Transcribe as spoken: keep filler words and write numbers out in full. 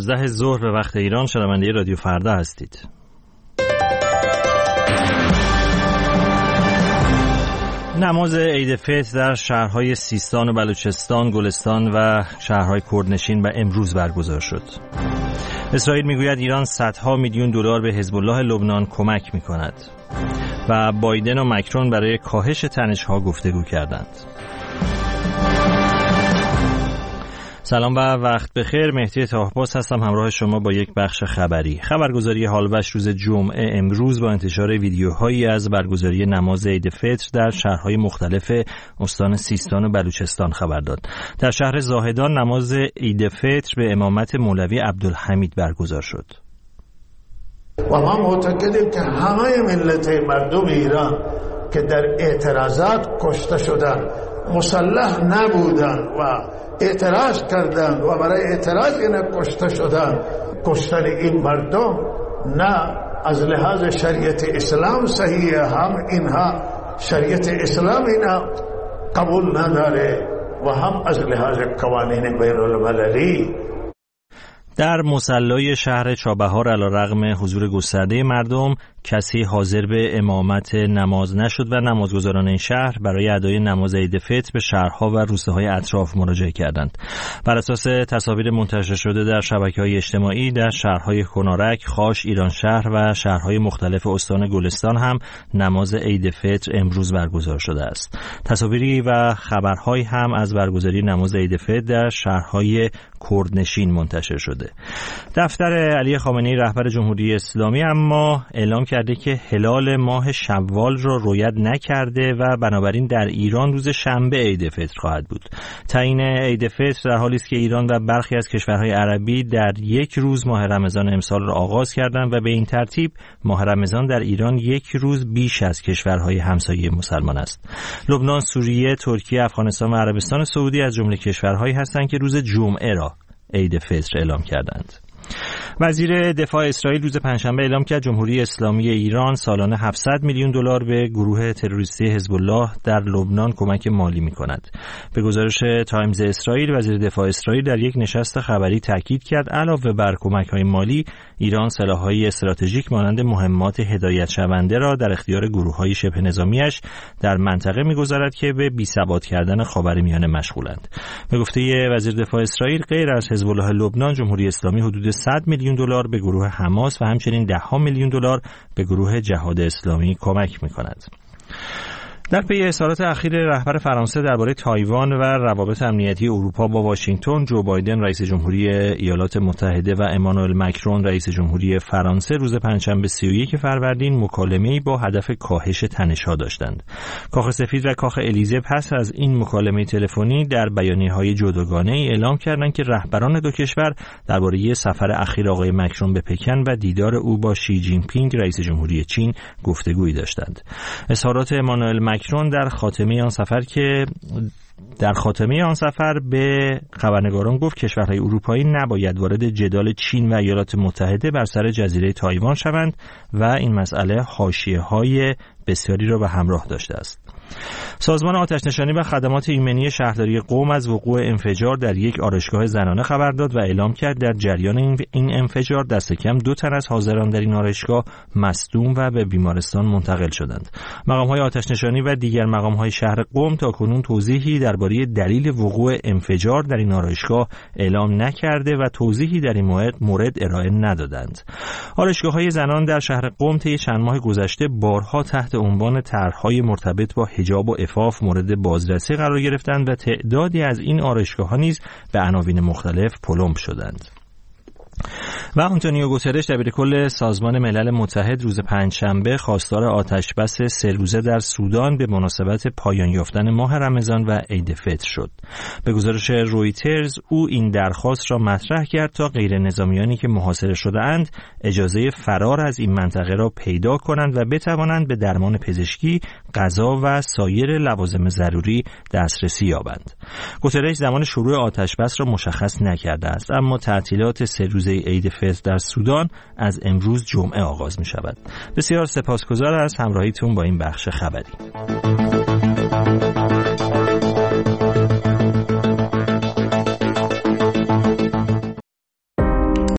یازده ظهر به وقت ایران شنونده رادیو فردا هستید. نماز عید فطر در شهرهای سیستان و بلوچستان، گلستان و شهرهای کردنشین و امروز برگزار شد. اسرائیل میگوید ایران صدها میلیون دلار به حزب الله لبنان کمک میکند و بایدن و مکرون برای کاهش تنش‌ها گفتگو کردند. سلام و وقت بخیر. مهدی طاهباز هستم همراه شما با یک بخش خبری. خبرگزاری حالوش روز جمعه امروز با انتشار ویدیوهایی از برگزاری نماز عید فطر در شهرهای مختلف استان سیستان و بلوچستان خبر داد. در شهر زاهدان نماز عید فطر به امامت مولوی عبدالحمید برگزار شد. و ما معتقدیم که همه ملت مردم ایران که در اعتراضات کشته شدند، مسلح نبودند و اعتراض کردند و برای اعتراض اینا کشته شدند، کشتن این مردم نه از لحاظ شریعت اسلام صحیحه، هم اینها شریعت اسلام اینا قبول نداره و هم از لحاظ قوانین بین المللی. در مصلی شهر چابهار علیرغم حضور گسترده مردم کسی حاضر به امامت نماز نشد و نمازگزاران این شهر برای ادای نماز عید فطر به شهرها و روستاهای اطراف مراجعه کردند. بر اساس تصاویر منتشر شده در شبکه‌های اجتماعی در شهرهای کنارک، خاش، ایرانشهر و شهرهای مختلف استان گلستان هم نماز عید فطر امروز برگزار شده است. تصاویری و خبرهایی هم از برگزاری نماز عید فطر در شهرهای کردنشین منتشر شده. دفتر علی خامنه‌ای رهبر جمهوری اسلامی اما اعلام کرده که هلال ماه شوال را رؤیت نکرده و بنابراین در ایران روز شنبه عید فطر خواهد بود. تعیین عید فطر در حالی است که ایران و برخی از کشورهای عربی در یک روز ماه رمضان امسال را آغاز کردند و به این ترتیب ماه رمضان در ایران یک روز بیش از کشورهای همسایه مسلمان است. لبنان، سوریه، ترکیه، افغانستان و عربستان سعودی از جمله کشورهایی هستند که روز جمعه را عید فطر اعلام کردند. وزیر دفاع اسرائیل روز پنجشنبه اعلام کرد جمهوری اسلامی ایران سالانه هفتصد میلیون دلار به گروه تروریستی حزب الله در لبنان کمک مالی می‌کند. به گزارش تایمز اسرائیل، وزیر دفاع اسرائیل در یک نشست خبری تاکید کرد علاوه بر کمک‌های مالی، ایران سلاح‌های استراتژیک مانند مهمات هدایت شونده را در اختیار گروه‌های شبه نظامی‌اش در منطقه می‌گذارد که به بی‌ثبات کردن خاورمیانه مشغولند. به گفته وزیر دفاع اسرائیل، غیر از حزب الله لبنان، جمهوری اسلامی حدود صد میلیون دلار به گروه حماس و همچنین ده ها میلیون دلار به گروه جهاد اسلامی کمک می‌کند. در پی اظهارات اخیر رهبر فرانسه درباره تایوان و روابط امنیتی اروپا با واشنگتن، جو بایدن رئیس جمهوری ایالات متحده و امانوئل مکرون رئیس جمهوری فرانسه روز پنجشنبه سی و یک فروردین مکالمه‌ای با هدف کاهش تنش‌ها داشتند. کاخ سفید و کاخ الیزه پس از این مکالمه تلفنی در بیانیه‌های جداگانه‌ای اعلام کردند که رهبران دو کشور درباره سفر اخیر آقای مکرون به پکن و دیدار او با شی جین پینگ رئیس جمهوری چین گفتگویی داشتند. اظهارات امانوئل مکرون در خاتمه آن سفر که در خاتمه آن سفر به خبرنگاران گفت کشورهای اروپایی نباید وارد جدال چین و ایالات متحده بر سر جزیره تایوان شوند و این مسئله حاشیه‌های بسیاری را به همراه داشته است. سازمان آتش‌نشانی و خدمات ایمنی شهرداری قم از وقوع انفجار در یک آرایشگاه زنانه خبر داد و اعلام کرد در جریان این انفجار دست کم دو تن از حاضران در این آرایشگاه مصدوم و به بیمارستان منتقل شدند. مقام‌های آتش‌نشانی و دیگر مقام‌های شهر قم تاکنون توضیحی درباره دلیل وقوع انفجار در این آرایشگاه اعلام نکرده و توضیحی در این مورد ارائه ندادند. آرایشگاه‌های زنان در شهر قم طی چند ماه گذشته بارها تحت عنوان طرح‌های مرتبط با حجاب و عفاف مورد بازرسی قرار گرفتند و تعدادی از این آرایشگاه‌ها نیز به عناوین مختلف پلمب شدند. و آنتونیو گوترش دبیرکل سازمان ملل متحد روز پنجشنبه خواستار آتشبس سه روزه در سودان به مناسبت پایان یافتن ماه رمضان و عید فطر شد. به گزارش رویترز او این درخواست را مطرح کرد تا غیر نظامیانی که محاصره شده اند اجازه فرار از این منطقه را پیدا کنند و بتوانند به درمان پزشکی، غذا و سایر لوازم ضروری دسترسی یابند. گوترش زمان شروع آتشبس را مشخص نکرده است، اما تعطیلات سه روزه عید فطر در سودان از امروز جمعه آغاز می شود. بسیار سپاسگزار از همراهیتون با این بخش خبری.